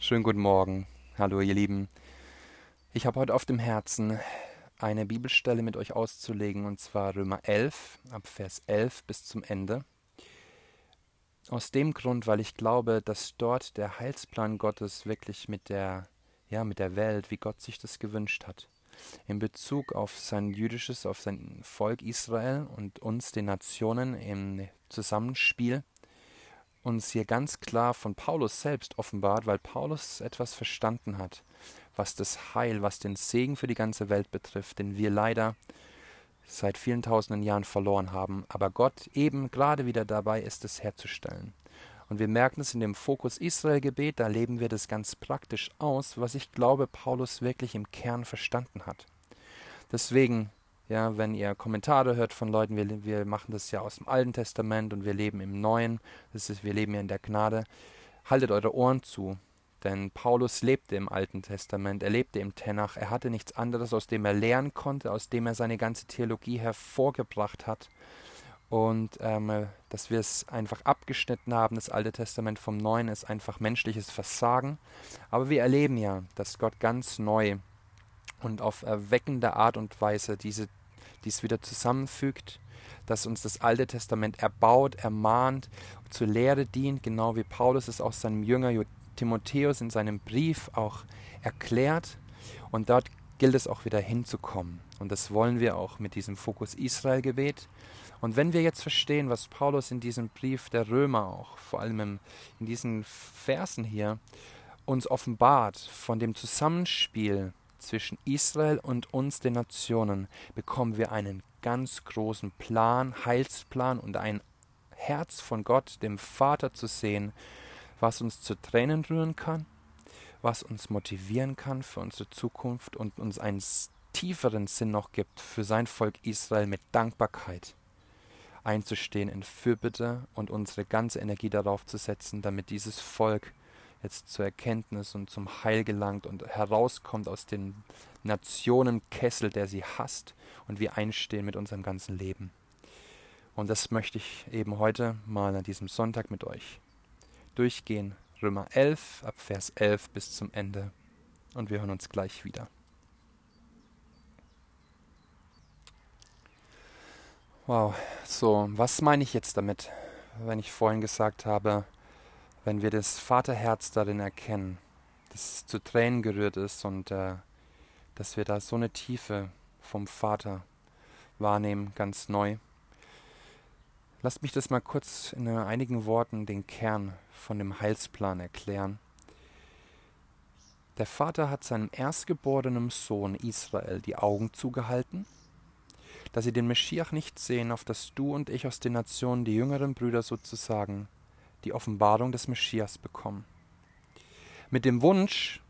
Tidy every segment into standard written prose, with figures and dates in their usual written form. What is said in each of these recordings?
Schönen guten Morgen. Hallo ihr Lieben. Ich habe heute auf dem Herzen, eine Bibelstelle mit euch auszulegen, und zwar Römer 11, ab Vers 11 bis zum Ende. Aus dem Grund, weil ich glaube, dass dort der Heilsplan Gottes wirklich mit der Welt, wie Gott sich das gewünscht hat, in Bezug auf auf sein Volk Israel und uns, den Nationen, im Zusammenspiel, uns hier ganz klar von Paulus selbst offenbart, weil Paulus etwas verstanden hat, was das Heil, was den Segen für die ganze Welt betrifft, den wir leider seit vielen tausenden Jahren verloren haben, aber Gott eben gerade wieder dabei ist, es herzustellen. Und wir merken es in dem Fokus Israel-Gebet, da leben wir das ganz praktisch aus, was ich glaube, Paulus wirklich im Kern verstanden hat. Deswegen, ja, wenn ihr Kommentare hört von Leuten, wir machen das ja aus dem Alten Testament und wir leben im Neuen, wir leben ja in der Gnade, haltet eure Ohren zu. Denn Paulus lebte im Alten Testament, er lebte im Tenach, er hatte nichts anderes, aus dem er lernen konnte, aus dem er seine ganze Theologie hervorgebracht hat. Und dass wir es einfach abgeschnitten haben, das Alte Testament vom Neuen, ist einfach menschliches Versagen. Aber wir erleben ja, dass Gott ganz neu und auf erweckende Art und Weise dies wieder zusammenfügt, dass uns das Alte Testament erbaut, ermahnt, zur Lehre dient, genau wie Paulus es auch seinem Jünger Timotheus in seinem Brief auch erklärt. Und dort gilt es auch wieder hinzukommen. Und das wollen wir auch mit diesem Fokus Israel-Gebet. Und wenn wir jetzt verstehen, was Paulus in diesem Brief der Römer auch, vor allem in diesen Versen hier, uns offenbart von dem Zusammenspiel zwischen Israel und uns, den Nationen, bekommen wir einen ganz großen Plan, Heilsplan und ein Herz von Gott, dem Vater, zu sehen, was uns zu Tränen rühren kann, was uns motivieren kann für unsere Zukunft und uns einen tieferen Sinn noch gibt, für sein Volk Israel mit Dankbarkeit einzustehen in Fürbitte und unsere ganze Energie darauf zu setzen, damit dieses Volk jetzt zur Erkenntnis und zum Heil gelangt und herauskommt aus dem Nationenkessel, der sie hasst, und wir einstehen mit unserem ganzen Leben. Und das möchte ich eben heute mal an diesem Sonntag mit euch durchgehen. Römer 11, ab Vers 11 bis zum Ende. Und wir hören uns gleich wieder. Wow, so, was meine ich jetzt damit, wenn ich vorhin gesagt habe, wenn wir das Vaterherz darin erkennen, dass es zu Tränen gerührt ist und dass wir da so eine Tiefe vom Vater wahrnehmen, ganz neu. Lasst mich das mal kurz in einigen Worten den Kern von dem Heilsplan erklären. Der Vater hat seinem erstgeborenen Sohn Israel die Augen zugehalten, dass sie den Meschiach nicht sehen, auf dass du und ich aus den Nationen, die jüngeren Brüder sozusagen, die Offenbarung des Meschias bekommen. Mit dem Wunsch,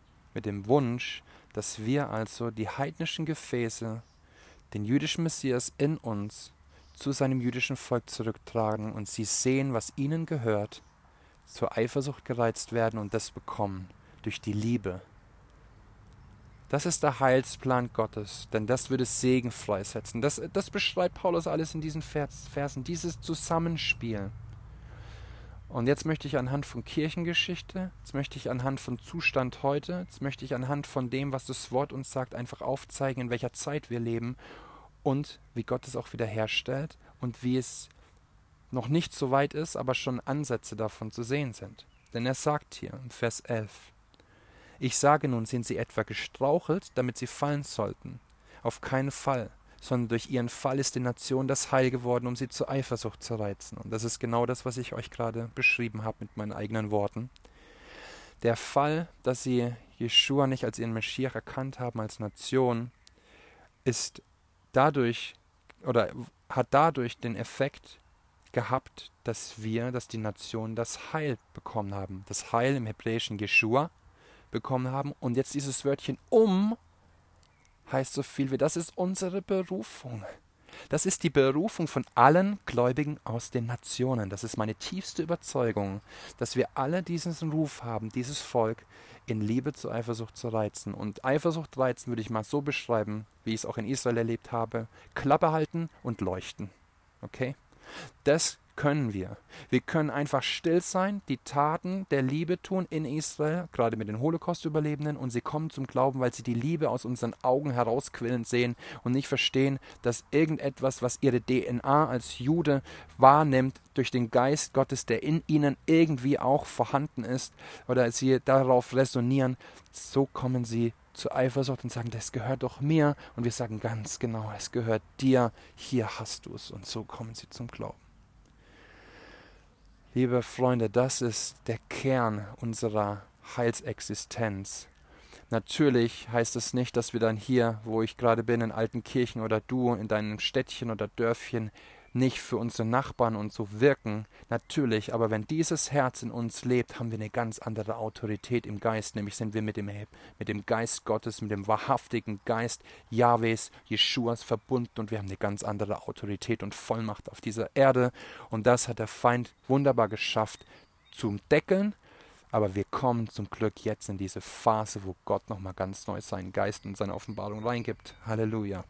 dass wir also die heidnischen Gefäße, den jüdischen Messias in uns, zu seinem jüdischen Volk zurücktragen und sie sehen, was ihnen gehört, zur Eifersucht gereizt werden und das bekommen durch die Liebe. Das ist der Heilsplan Gottes, denn das würde Segen freisetzen. Das beschreibt Paulus alles in diesen Versen, dieses Zusammenspiel. Und jetzt möchte ich anhand von Kirchengeschichte, jetzt möchte ich anhand von Zustand heute, jetzt möchte ich anhand von dem, was das Wort uns sagt, einfach aufzeigen, in welcher Zeit wir leben und wie Gott es auch wiederherstellt und wie es noch nicht so weit ist, aber schon Ansätze davon zu sehen sind. Denn er sagt hier im Vers 11, ich sage nun, sind sie etwa gestrauchelt, damit sie fallen sollten? Auf keinen Fall, sondern durch ihren Fall ist den Nationen das Heil geworden, um sie zur Eifersucht zu reizen. Und das ist genau das, was ich euch gerade beschrieben habe mit meinen eigenen Worten. Der Fall, dass sie Jeschua nicht als ihren Meschiach erkannt haben als Nation, ist dadurch oder hat dadurch den Effekt gehabt, dass die Nationen das Heil bekommen haben. Das Heil im Hebräischen Jeschua bekommen haben. Und jetzt dieses Wörtchen heißt so viel wie, das ist unsere Berufung. Das ist die Berufung von allen Gläubigen aus den Nationen. Das ist meine tiefste Überzeugung, dass wir alle diesen Ruf haben, dieses Volk in Liebe zur Eifersucht zu reizen. Und Eifersucht reizen würde ich mal so beschreiben, wie ich es auch in Israel erlebt habe: Klappe halten und leuchten. Okay? Das können wir. Wir können einfach still sein, die Taten der Liebe tun in Israel, gerade mit den Holocaust-Überlebenden, und sie kommen zum Glauben, weil sie die Liebe aus unseren Augen herausquillend sehen und nicht verstehen, dass irgendetwas, was ihre DNA als Jude wahrnimmt, durch den Geist Gottes, der in ihnen irgendwie auch vorhanden ist, oder sie darauf resonieren, so kommen sie zur Eifersucht und sagen, das gehört doch mir. Und wir sagen ganz genau, es gehört dir, hier hast du es. Und so kommen sie zum Glauben. Liebe Freunde, das ist der Kern unserer Heilsexistenz. Natürlich heißt es nicht, dass wir dann hier, wo ich gerade bin, in Altenkirchen oder du in deinem Städtchen oder Dörfchen, nicht für unsere Nachbarn und so wirken. Natürlich, aber wenn dieses Herz in uns lebt, haben wir eine ganz andere Autorität im Geist. Nämlich sind wir mit dem Geist Gottes, mit dem wahrhaftigen Geist Jahwes, Jeschuas verbunden und wir haben eine ganz andere Autorität und Vollmacht auf dieser Erde. Und das hat der Feind wunderbar geschafft zum Deckeln. Aber wir kommen zum Glück jetzt in diese Phase, wo Gott nochmal ganz neu seinen Geist und seine Offenbarung reingibt. Halleluja.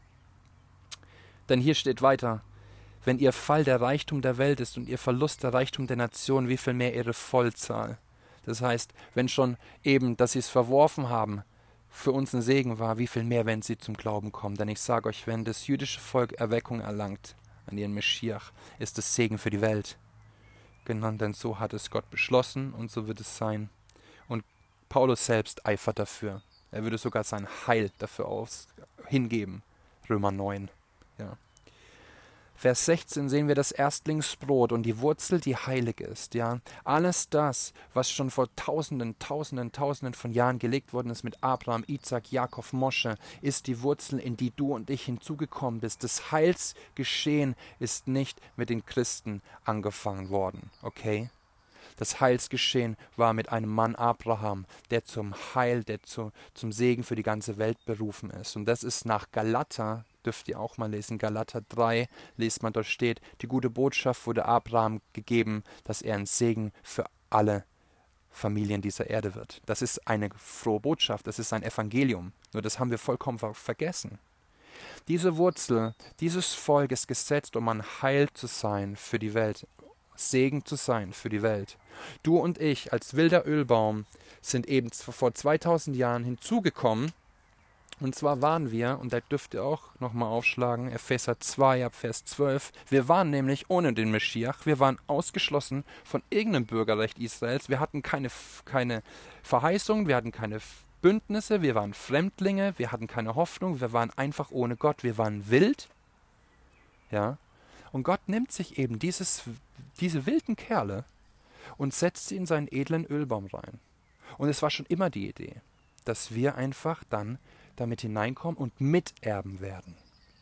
Denn hier steht weiter, wenn ihr Fall der Reichtum der Welt ist und ihr Verlust der Reichtum der Nation, wie viel mehr ihre Vollzahl. Das heißt, wenn schon eben, dass sie es verworfen haben, für uns ein Segen war, wie viel mehr, wenn sie zum Glauben kommen. Denn ich sage euch, wenn das jüdische Volk Erweckung erlangt an ihren Meschiach, ist es Segen für die Welt. Genau, denn so hat es Gott beschlossen und so wird es sein. Und Paulus selbst eifert dafür. Er würde sogar sein Heil dafür hingeben. Römer 9. Ja. Vers 16 sehen wir das Erstlingsbrot und die Wurzel, die heilig ist. Ja. Alles das, was schon vor Tausenden von Jahren gelegt worden ist mit Abraham, Isaak, Jakob, Mosche, ist die Wurzel, in die du und ich hinzugekommen bist. Das Heilsgeschehen ist nicht mit den Christen angefangen worden. Okay? Das Heilsgeschehen war mit einem Mann Abraham, der zum Heil, der zum Segen für die ganze Welt berufen ist. Und das ist nach Galater, dürft ihr auch mal lesen, Galater 3, lest man, dort steht, die gute Botschaft wurde Abraham gegeben, dass er ein Segen für alle Familien dieser Erde wird. Das ist eine frohe Botschaft, das ist ein Evangelium. Nur das haben wir vollkommen vergessen. Diese Wurzel, dieses Volk ist gesetzt, um ein Heil zu sein für die Welt, Segen zu sein für die Welt. Du und ich als wilder Ölbaum sind eben vor 2000 Jahren hinzugekommen. Und zwar waren wir, und da dürft ihr auch nochmal aufschlagen, Epheser 2 ab Vers 12, wir waren nämlich ohne den Meschiach, wir waren ausgeschlossen von irgendeinem Bürgerrecht Israels, wir hatten keine Verheißung, wir hatten keine Bündnisse, wir waren Fremdlinge, wir hatten keine Hoffnung, wir waren einfach ohne Gott, wir waren wild. Ja. Und Gott nimmt sich eben diese wilden Kerle und setzt sie in seinen edlen Ölbaum rein. Und es war schon immer die Idee, dass wir einfach dann damit hineinkommen und miterben werden.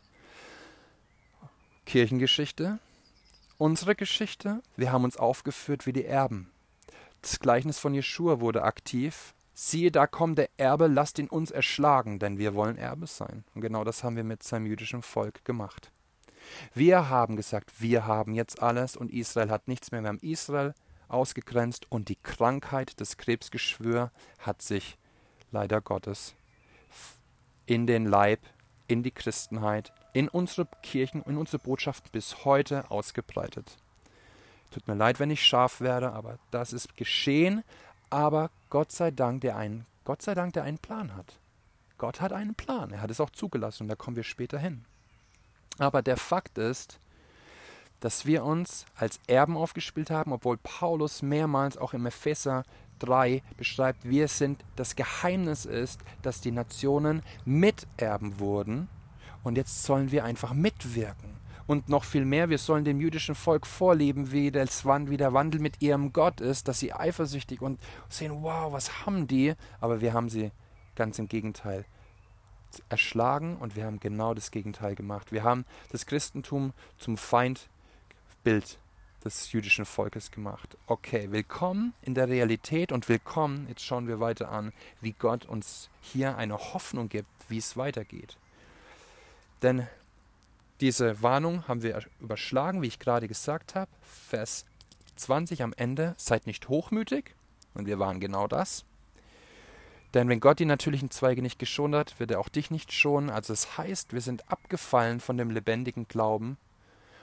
Kirchengeschichte, unsere Geschichte, wir haben uns aufgeführt wie die Erben. Das Gleichnis von Jeschua wurde aktiv. Siehe, da kommt der Erbe, lasst ihn uns erschlagen, denn wir wollen Erbe sein. Und genau das haben wir mit seinem jüdischen Volk gemacht. Wir haben gesagt, wir haben jetzt alles und Israel hat nichts mehr. Wir haben Israel ausgegrenzt und die Krankheit, das Krebsgeschwür hat sich leider Gottes in den Leib, in die Christenheit, in unsere Kirchen, in unsere Botschaften bis heute ausgebreitet. Tut mir leid, wenn ich scharf werde, aber das ist geschehen. Aber Gott sei Dank, der einen Plan hat. Gott hat einen Plan. Er hat es auch zugelassen und da kommen wir später hin. Aber der Fakt ist, dass wir uns als Erben aufgespielt haben, obwohl Paulus mehrmals auch im Epheser 3 beschreibt, das Geheimnis ist, dass die Nationen Miterben wurden und jetzt sollen wir einfach mitwirken. Und noch viel mehr, wir sollen dem jüdischen Volk vorleben, wie der Wandel mit ihrem Gott ist, dass sie eifersüchtig und sehen, wow, was haben die? Aber wir haben sie ganz im Gegenteil erschlagen und wir haben genau das Gegenteil gemacht. Wir haben das Christentum zum Feindbild des jüdischen Volkes gemacht. Okay, willkommen in der Realität und willkommen, jetzt schauen wir weiter an, wie Gott uns hier eine Hoffnung gibt, wie es weitergeht. Denn diese Warnung haben wir überschlagen, wie ich gerade gesagt habe. Vers 20 am Ende, seid nicht hochmütig, und wir waren genau das. Denn wenn Gott die natürlichen Zweige nicht geschont hat, wird er auch dich nicht schonen. Also es heißt, wir sind abgefallen von dem lebendigen Glauben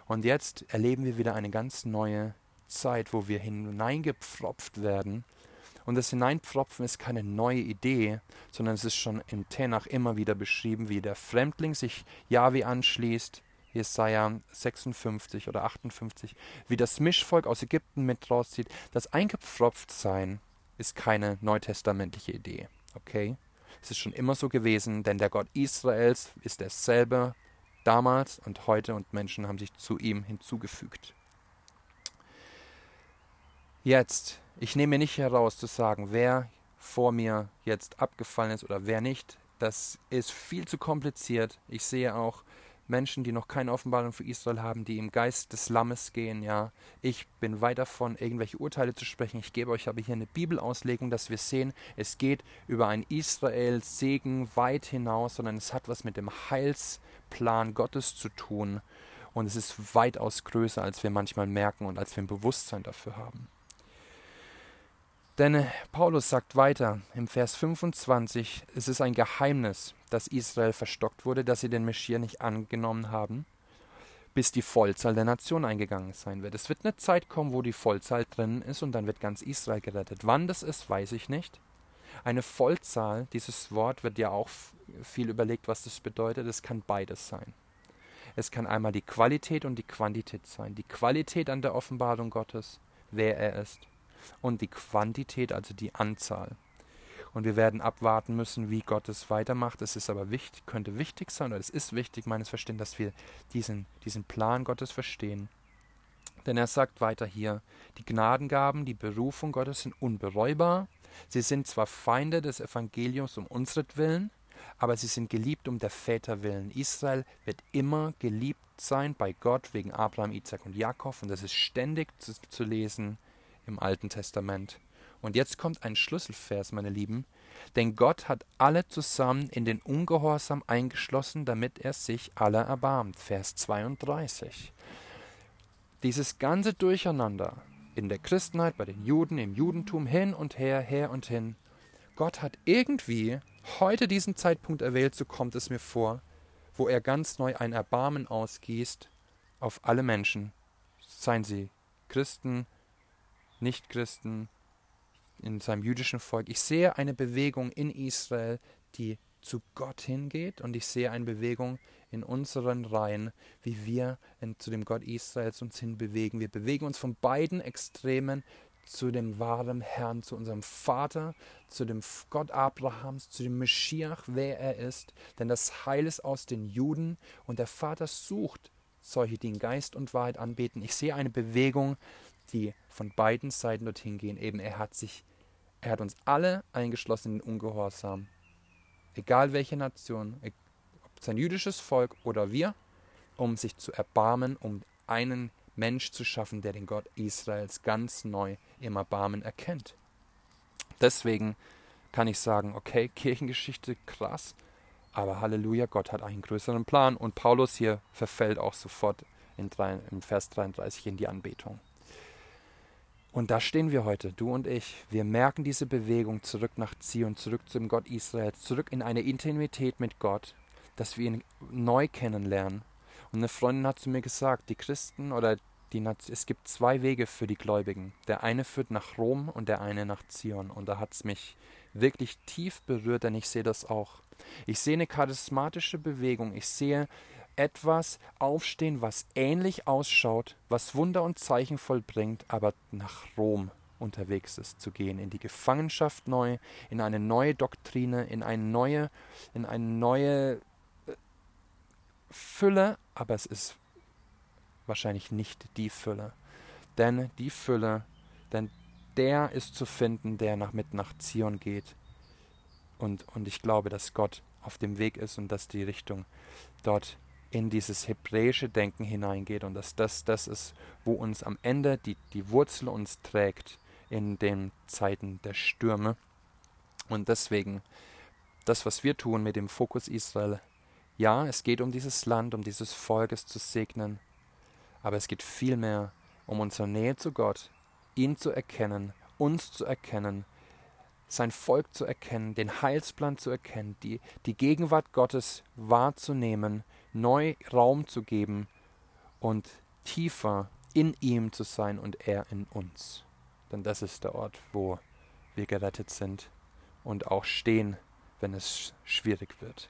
Und jetzt erleben wir wieder eine ganz neue Zeit, wo wir hineingepfropft werden. Und das Hineinpfropfen ist keine neue Idee, sondern es ist schon in Tenach immer wieder beschrieben, wie der Fremdling sich Jahwe anschließt, Jesaja 56 oder 58, wie das Mischvolk aus Ägypten mit rauszieht. Das Eingepfropftsein ist keine neutestamentliche Idee, okay? Es ist schon immer so gewesen, denn der Gott Israels ist derselbe damals und heute und Menschen haben sich zu ihm hinzugefügt. Jetzt, ich nehme mir nicht heraus zu sagen, wer vor mir jetzt abgefallen ist oder wer nicht. Das ist viel zu kompliziert. Ich sehe auch Menschen, die noch keine Offenbarung für Israel haben, die im Geist des Lammes gehen. Ja, ich bin weit davon, irgendwelche Urteile zu sprechen. Ich gebe euch aber hier eine Bibelauslegung, dass wir sehen, es geht über ein Israel-Segen weit hinaus, sondern es hat was mit dem Heilsplan Gottes zu tun. Und es ist weitaus größer, als wir manchmal merken und als wir ein Bewusstsein dafür haben. Denn Paulus sagt weiter im Vers 25, es ist ein Geheimnis, dass Israel verstockt wurde, dass sie den Messias nicht angenommen haben, bis die Vollzahl der Nation eingegangen sein wird. Es wird eine Zeit kommen, wo die Vollzahl drin ist und dann wird ganz Israel gerettet. Wann das ist, weiß ich nicht. Eine Vollzahl, dieses Wort wird ja auch viel überlegt, was das bedeutet. Es kann beides sein. Es kann einmal die Qualität und die Quantität sein. Die Qualität an der Offenbarung Gottes, wer er ist. Und die Quantität, also die Anzahl. Und wir werden abwarten müssen, wie Gott es weitermacht. Es ist aber wichtig, könnte wichtig sein, oder es ist wichtig, meines Verstehens, dass wir diesen Plan Gottes verstehen. Denn er sagt weiter hier, die Gnadengaben, die Berufung Gottes sind unbereubar. Sie sind zwar Feinde des Evangeliums um unsretwillen, aber sie sind geliebt um der Väter willen. Israel wird immer geliebt sein bei Gott wegen Abraham, Isaak und Jakob. Und das ist ständig zu lesen im Alten Testament. Und jetzt kommt ein Schlüsselvers, meine Lieben. Denn Gott hat alle zusammen in den Ungehorsam eingeschlossen, damit er sich aller erbarmt. Vers 32. Dieses ganze Durcheinander in der Christenheit, bei den Juden, im Judentum, hin und her und hin. Gott hat irgendwie heute diesen Zeitpunkt erwählt, so kommt es mir vor, wo er ganz neu ein Erbarmen ausgießt auf alle Menschen. Seien sie Christen, Nichtchristen, in seinem jüdischen Volk. Ich sehe eine Bewegung in Israel, die zu Gott hingeht, und ich sehe eine Bewegung in unseren Reihen, wie wir zu dem Gott Israels uns hinbewegen. Wir bewegen uns von beiden Extremen zu dem wahren Herrn, zu unserem Vater, zu dem Gott Abrahams, zu dem Meschiach, wer er ist. Denn das Heil ist aus den Juden und der Vater sucht solche, die in Geist und Wahrheit anbeten. Ich sehe eine Bewegung, die von beiden Seiten dorthin gehen. Eben, er hat uns alle eingeschlossen in den Ungehorsam. Egal welche Nation, ob es ein jüdisches Volk oder wir, um sich zu erbarmen, um einen Mensch zu schaffen, der den Gott Israels ganz neu im Erbarmen erkennt. Deswegen kann ich sagen, okay, Kirchengeschichte, krass, aber Halleluja, Gott hat einen größeren Plan. Und Paulus hier verfällt auch sofort im Vers 33 in die Anbetung. Und da stehen wir heute, du und ich. Wir merken diese Bewegung zurück nach Zion, zurück zum Gott Israels, zurück in eine Intimität mit Gott, dass wir ihn neu kennenlernen. Und eine Freundin hat zu mir gesagt, die Christen oder es gibt zwei Wege für die Gläubigen. Der eine führt nach Rom und der eine nach Zion. Und da hat es mich wirklich tief berührt, denn ich sehe das auch. Ich sehe eine charismatische Bewegung. Ich sehe etwas aufstehen, was ähnlich ausschaut, was Wunder und Zeichen vollbringt, aber nach Rom unterwegs ist, zu gehen, in die Gefangenschaft neu, in eine neue Doktrine, in eine neue Fülle, aber es ist wahrscheinlich nicht die Fülle. Denn der ist zu finden, der mit nach Zion geht. Und ich glaube, dass Gott auf dem Weg ist und dass die Richtung dort in dieses hebräische Denken hineingeht und dass das ist, wo uns am Ende die Wurzel uns trägt in den Zeiten der Stürme. Und deswegen, das, was wir tun mit dem Fokus Israel, ja, es geht um dieses Land, um dieses Volk, es zu segnen, aber es geht vielmehr um unsere Nähe zu Gott, ihn zu erkennen, uns zu erkennen, sein Volk zu erkennen, den Heilsplan zu erkennen, die Gegenwart Gottes wahrzunehmen, neu Raum zu geben und tiefer in ihm zu sein und er in uns. Denn das ist der Ort, wo wir gerettet sind und auch stehen, wenn es schwierig wird.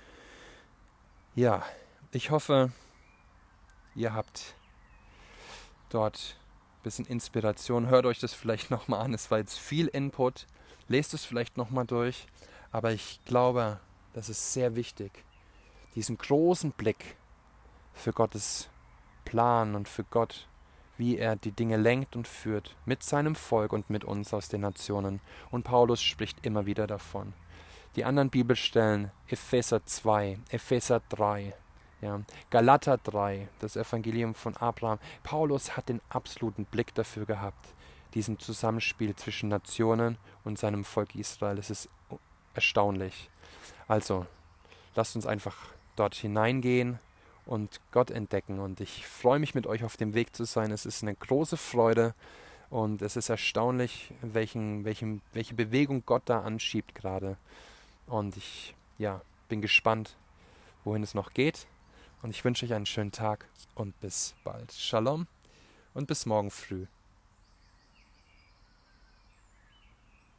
Ja, ich hoffe, ihr habt dort ein bisschen Inspiration. Hört euch das vielleicht nochmal an. Es war jetzt viel Input. Lest es vielleicht nochmal durch. Aber ich glaube, das ist sehr wichtig, diesen großen Blick für Gottes Plan und für Gott, wie er die Dinge lenkt und führt mit seinem Volk und mit uns aus den Nationen. Und Paulus spricht immer wieder davon. Die anderen Bibelstellen, Epheser 2, Epheser 3, ja, Galater 3, das Evangelium von Abraham. Paulus hat den absoluten Blick dafür gehabt, diesen Zusammenspiel zwischen Nationen und seinem Volk Israel. Es ist erstaunlich. Also, lasst uns einfach dort hineingehen und Gott entdecken. Und ich freue mich, mit euch auf dem Weg zu sein. Es ist eine große Freude und es ist erstaunlich, welche Bewegung Gott da anschiebt gerade. Und ich bin gespannt, wohin es noch geht. Und ich wünsche euch einen schönen Tag und bis bald. Shalom und bis morgen früh.